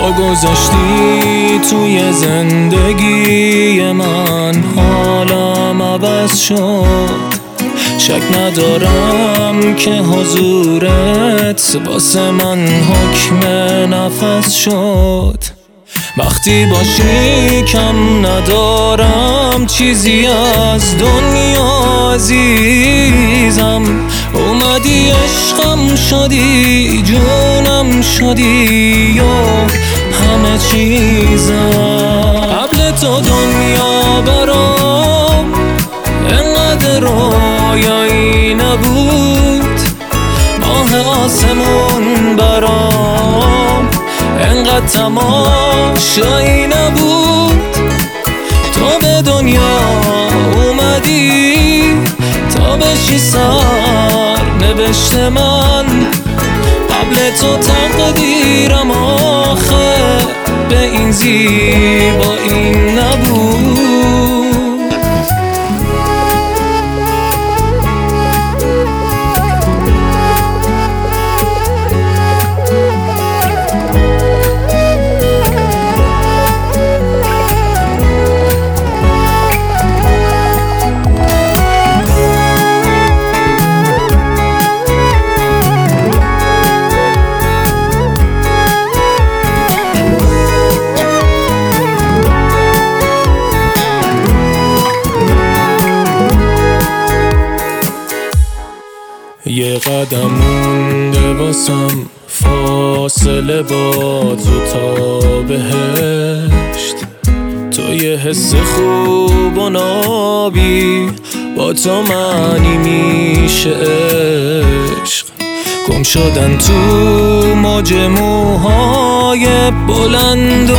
پا گذاشتی توی زندگی من، حالم عوض شد. شک ندارم که حضورت واسه من حکم نفس شد. وقتی باشی کم ندارم چیزی از دنیا عزیزم. اومدی عشقم شدی، جونم شدی و همه چیزم. قبل تو دنیا برام انقدر رویایی نبود، ماه آسمون برام انقدر تماشایی نبود. تو به دنیا اومدی تا بشی سر نوشت من. قبل تو تقدیرم آخه به این زیبایی نبود. یه قدم مونده واسم فاصله با تو تا بهشت. تو یه حس خوب و نابی، با تو معنی میشه عشق. گم شدن تو موج موهای بلند و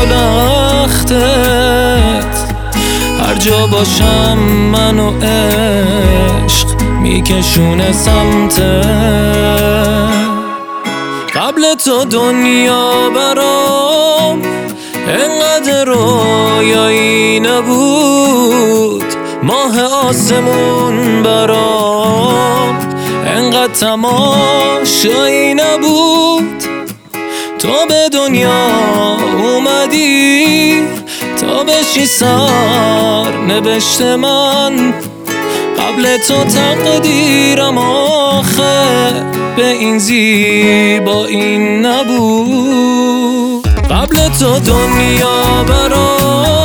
لختت. هر جا باشم من و عشق میکشونه سمتت. قبل تو دنیا برام انقدر رویایی نبود، ماه آسمون برام انقدر تماشایی نبود. تو به دنیا اومدی تا بشی سر نوشت من. قبل تو تقدیرم آخه به این زیبایی نبود. قبل تو دنیا برام